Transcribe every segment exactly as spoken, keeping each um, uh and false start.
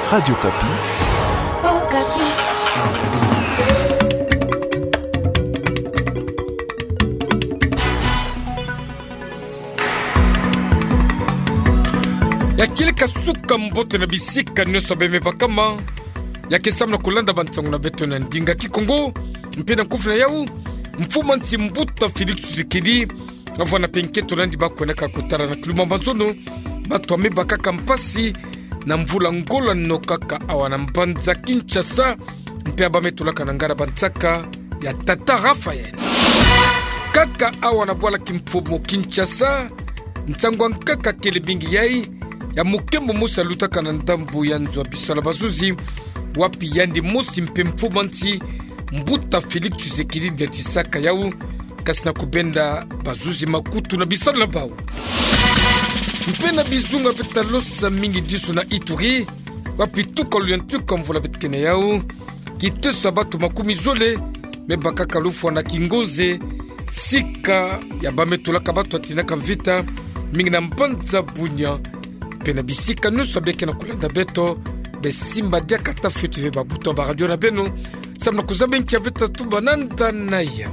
Radio Kapi. Oh, Kapi. Ya kile kasuka mbote na bisika nyoso beme bakama ya kesamna kulanda bantangu na beto na ndinga kikongo mpena kufuna yau mfuma nti mbuta Felix Tshisekedi avana penketo landi bakwena kakutara na kiluma mazono bato amebaka kampasi na mvula ngola nokaka awana mbanza Kinshasa mpea bametulaka na ngara bantsaka ya Tata Raphael kaka awana bwala kimfumo Kinshasa ntangwa nkaka kele bingi yai ya mukembo musa lutaka na ndambu ya nzwa bisala bazuzi wapi yandi musi mpe mfumanti mbuta Felix Tshisekedi ya tisaka yau kasina kubenda bazuzi makutu na bisala na bau mpena bizunga peta losa mingi disu na Ituri wapi tuka luyantuka mvula betkene yau kitesa batu makumi zole mebaka kalufwa na Kingoze sika ya bametulaka batu atinaka mvita mingi na mbanza Bunya pena bisika nusu abeke na kulanda beto besimba dia kata futu ve babuto ba radio na beno samna kuzabe nkia beta tubananda na ya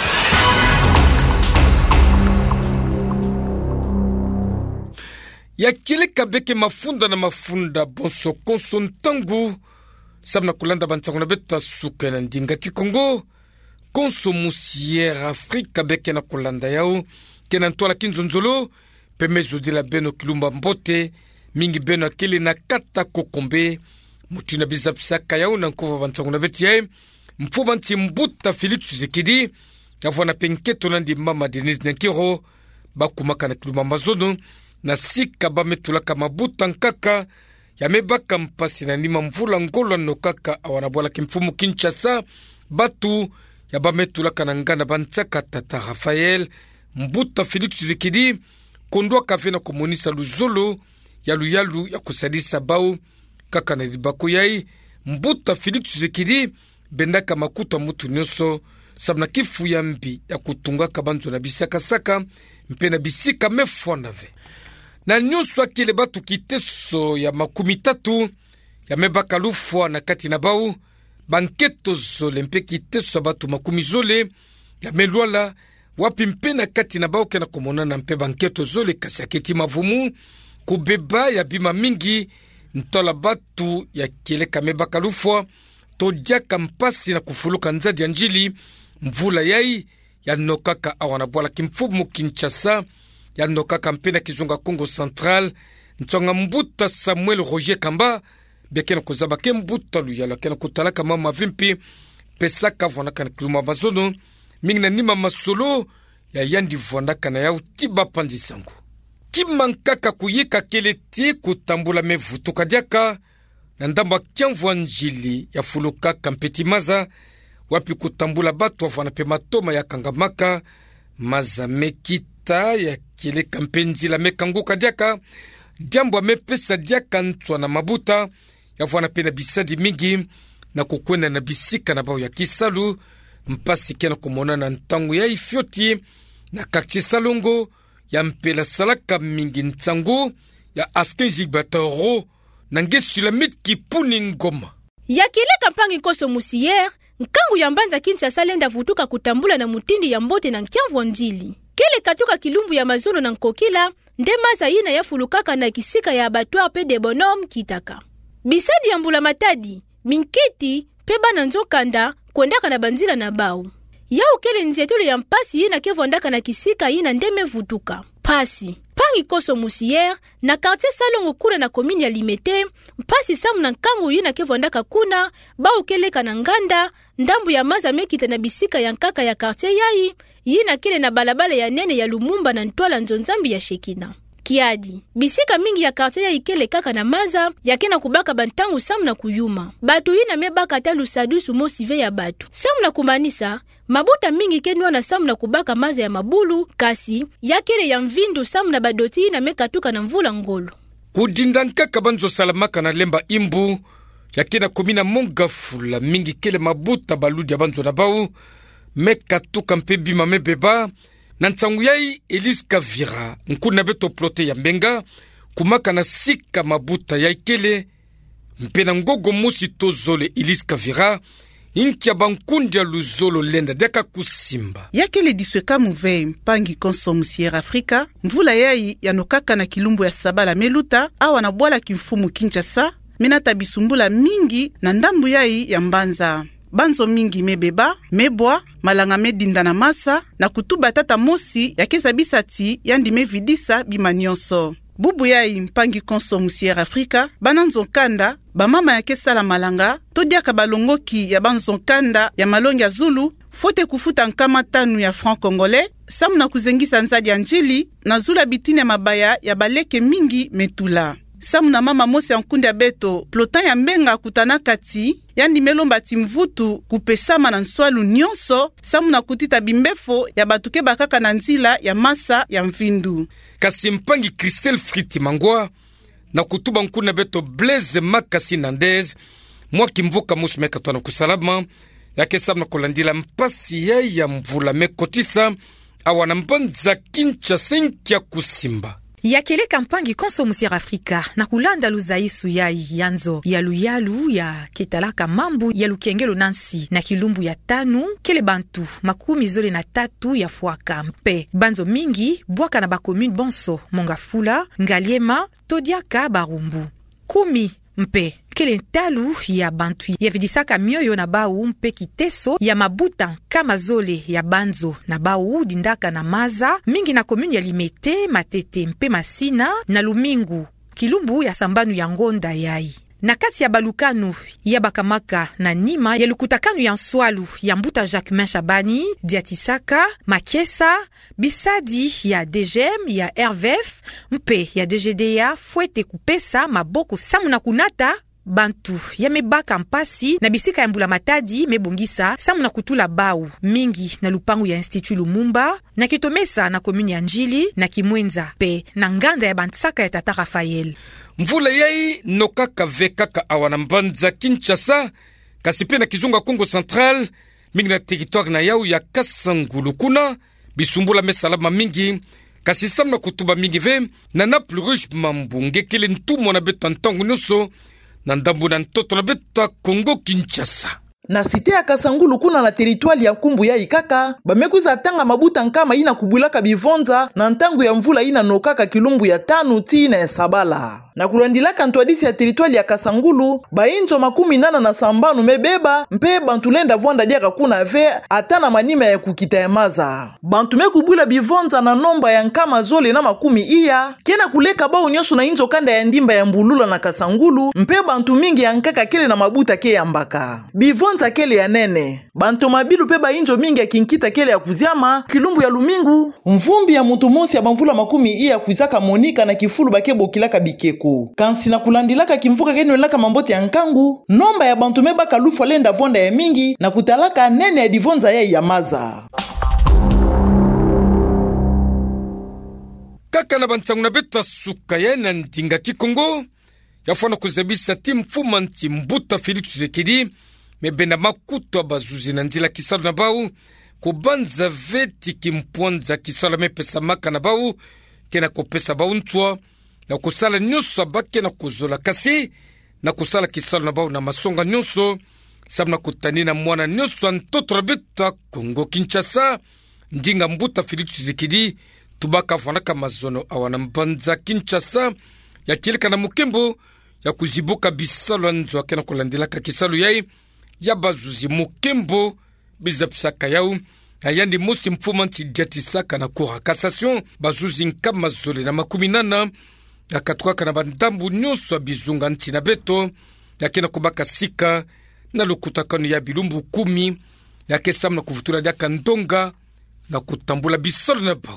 ya kile kabeke mafunda na mafunda bonso konso ntangu samna kulanda bantangu na beta suka na ndinga kikongo konso musiere Afrika beke na kulanda yao kena ntola kinzonzolo pemezo de la beno kilumba mbote mingi beno akele na kata kokombe mutina bizapsaka yao na nkova bantangu na beti yae mfuba nti mbuta Felix Tshisekedi avwana penketo nandi mama Denise Nyankiro bakumaka na kilumba mazono na sika bametulaka mabuta nkaka ya mebaka mpasi na nima mvula ngola nokaka awana bwala kimfumu Kinshasa batu ya bametulaka na ngana bantsaka Tata Raphael mbuta Felix Tshisekedi kondwa kavena komonisa luzolo ya luyalu ya kusadisa bau kaka na libako yai mbuta Felix Tshisekedi bendaka makuta mutu nyoso sabna kifu ya mbi ya kutunga kabanzo na bisaka saka mpena bisika mefonave na nyoso akile batu kiteso ya makumi tatu ya mebaka lufwa na kati na bau banketo zole mpe kiteso batu makumi zole ya melwala wapi mpena kati na bau kena komonana mpe banketo zole kasi aketi mavumu kubeba ya bima mingi ntola batu ya kile kamebaka lufwa tojaka mpasi na kufuluka nzadi ya njili mvula yai ya nokaka awana bwala kimfumu Kinshasa ya nokaka mpena kizunga Kongo Central ntonga mbuta Samuel Roger Kamba bekena kuzaba ke mbuta luyala kena kutalaka mama vimpi pesaka vonaka na kiluma mazono mingi na nima masolo ya yandi vonaka na yau tiba pandisangu kimankaka kuyika keleti kutambula mevutuka diaka na ndamba kiamvwa njili ya fuluka kampeti maza wapi kutambula batu wafana pe matoma ya kangamaka maza mekita ya kile kampenzi la mekanguka diaka jambo amepesa diaka ntwa na mabuta ya fwana pe na bisadi mingi na kukwena na bisika na bao ya kisalu mpasi kena kumona na ntangu ya ifyoti na kakchi salongo ya mpela salaka mingi ntsangu ya askenji batoro na ngesu la mitki puni ngoma ya kile kampangi koso musiere nkangu ya mbanza Kinshasa lenda vutuka kutambula na mutindi ya mbote na nkiamvwa njili kele katuka kilumbu ya mazono na nkokila nde maza ina ya fulukaka na kisika ya abattoir pe de bonhomme kitaka bisadi ya mbula matadi minketi peba na nzokanda kuendaka na banzila na bau yau kele nzetulu ya mpasi ina kevondaka na kisika ina ndeme vutuka pasi pangi koso musiere na quartier salongo kuna na komini ya Limete mpasi samu na nkangu ina kevondaka kuna bau keleka na nganda ndambu ya maza mekita na bisika ya nkaka ya quartier yai yina kele na balabala ya nene ya Lumumba na ntwala nzonzambi ya Shekina kiadi bisika mingi ya quartier yai kele kaka na maza yakena kubaka bantangu samu na kuyuma batu yina mebaka talu sadusu mosive ya batu samu na kumanisa mabuta mingi kenwa na samu na kubaka maza ya mabulu kasi yakele ya mvindu samu na badoti na mekatuka na mvula ngolo kudinda nkaka banzo salamaka na lemba imbu yakena komina monga fula mingi kele mabuta baludi ya banzo na bau mekatuka mpe bima mebeba na ntsangu yai Elise Kavira nkuna beto plote ya mbenga kumaka na sika mabuta ya ikele mpena ngogo musi tozole Elise Kavira inkia bankundi ya luzolo lenda deka kusimba yakele disweka muve mpangi konso musiere Afrika mvula yai yanokaka na kilumbu ya sabala meluta awa na bwala kimfumu Kinshasa minata bisumbula mingi na ndambu yai ya mbanza banzo mingi mebeba mebwa malanga medinda na masa na kutuba tata mosi yakeza bisati yandi mevidisa bimanyonso bubu yai mpangi konso musiere Afrika bananzokanda bamama yake sala malanga todiaka balongoki ya banzokanda ya malongi ya Zulu fote kufuta nkama tanu ya franc congolais samu na kuzengisa nzadi ya njili na zula bitini ya mabaya ya baleke mingi metula samu na mama mosi ya nkundi ya beto plotan ya mbenga kutana kati yandi melomba timvutu kupesama na nswalu nyonso samu na kutita bimbefo ya batuke bakaka na nzila ya masa ya mvindu kasi mpangi Christelle Friti Mangwa na kutuba nkuna beto Blaise Makasi Nandez mwa kimvuka musumeka tuana kusalama yake samu na kulandila mpasi ya ya mvula mekotisa awana mbanza Kinshasa nkia kusimba yakele kampangi konso musiere Afrika na kulanda luzaisu ya yanzo ya luyalu ya ketalaka mambu ya lukengelo nansi na kilumbu ya tanu kele bantu makumi zole na tatu ya fuaka mpe banzo mingi bwaka na bakomune bonso Mongafula Ngaliema todiaka barumbu kumi mpe kele ntalu ya bantu ya vidisaka mioyo na bau mpe kiteso ya mabuta kama zole ya banzo na bau dindaka na maza mingi na komune ya Limete Matete mpe Masina na Lumingu kilumbu ya sambanu ya ngonda yai na kati ya balukanu ya bakamaka na nima ya lukutakanu ya nswalu ya mbuta Jacquemain Shabani Diatisaka Makiesa bisadi ya D G M ya R V F mpe ya D G D A fuete kupesa maboko samu na kunata bantu ya mebaka mpasi na bisika ya mbula matadi mebongisa samu na kutula bau mingi na lupangu ya Institut Lumumba na kitomesa na komuni ya Njili na Kimwenza pe na nganda ya bantsaka ya Tata Rafael mvula yai nokaka vekaka awana mbanza Kinshasa kasi pe na kizunga Kongo Central mingi na territoire na yau ya Kasangulu kuna bisumbula mesalama mingi kasi samu na kutuba mingi ve na Naples Rouge mambunge kele ntumo na beta ntangu nyonso na ndambu na ntoto na beta Kongo Kinshasa na site ya Kasangulu kuna na teritwali ya kumbu ya ikaka bamekuza tanga mabuta nkama ina kubulaka bivonza na ntangu ya mvula ina nokaka kilumbu ya tanu ti na ya sabala na kulandilaka ntwadisi ya teritwali ya Kasangulu bainzo makumi nana na sambanu mebeba mpe bantu lenda vwanda diaka kuna ve atana manima ya kukita ya maza bantu mekubula bivonza na nomba ya nkama zole na makumi iya kena kuleka bao nyoso na inzo kanda ya ndimba ya mbulula na Kasangulu mpe bantu mingi ya nkaka kele na mabuta ke ya mbaka bivonza kele ya nene bantu mabilu pe bainzo mingi ya kinkita kele ya kuziama kilumbu ya Lumingu mvumbi ya mutu mosi ya banvula makumi iya kuzaka Monika na kifulu bakebo kilaka bikeko kansi na kulandilaka kimvuka kenu laka mambote ya nkangu nomba ya bantu mebaka lufu lenda vonda ya mingi na kutalaka nene ya divonza ya ya maza kaka na bantangu na beta suka ya na ndinga kikongo yafwana kuzabisa timu fuma nti mbuta Félix Tshisekedi mebena makuto abazuzi na ndila kisalo na bau kubanza veti kimpwanza kisalo mepesa maka na bau kena kopesa bau ntwa na kusala nyonso abake na kuzola kasi na kusala kisalo na bau na masonga nyonso sabu na kutani na mwana nyonso antoto na beta Kongo Kinshasa ndinga mbuta Félix Tshisekedi tubaka vanaka mazono awana mbanza Kinshasa ya kilika na mukembo ya kujibuka bisalo nzo akena kulandilaka kisalo yai ya bazuzi mukembo bizapisaka yau ayandi musi mfuma nti diatisaka na kura cassation bazuzi nkama zole na makumi nana akatwaka na bandambu nyonso bizunga nti na beto yakena kubaka sika na lukutakano ya bilumbu kumi yake samu na kuvutula diaka ndonga na kutambula bisolo na bau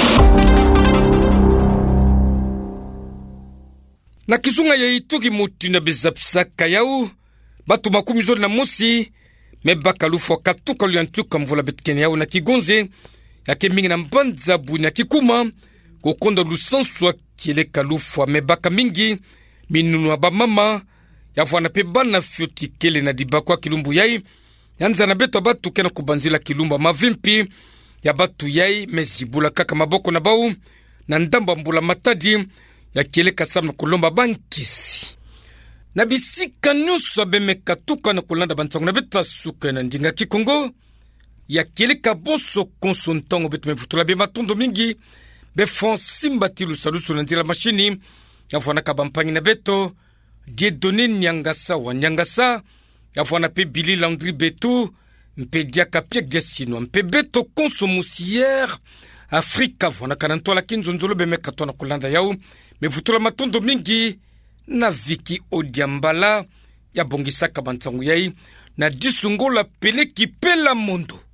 na kizunga ya ituki mutu na bizapisaka yau batu makumi zole na musi mebaka lufu wakatuka luyantuka mvula betkene yau na kigonze yake mingi na mbanza buni ya kikuma kukonda lusansu wa kieleka lufu wa mebaka mingi minunu wa bamama yavwana pe bana fyoti kele na dibakwa kilumbu yai yanza na beto batu kena kubanzila kilumbu mavimpi ya batu yai mezibula kaka maboko na bau na ndamba mbula matadi ya kieleka sama kulomba bankisi na bisika nyonso abemeka tuka na kolanda bantsango na beta suka na ndinga kikongo ya keleka bonso konso ntongo betu mevutula be matondo mingi be fonsimba tilu salusu na ndila mashini yafwana kabampangi na beto Dieudonné Nyangasa wa Nyangasa yafwana pe Billy Landry betu mpe diaka piek dia sinwa mpe beto konso musière Afrika vwana kanantola kinzonzolo bemeka tona kolanda yau mevutula matondo mingi na Viki Odiambala ya bongisaka bantsangu yai na disungola peleki pela mondo.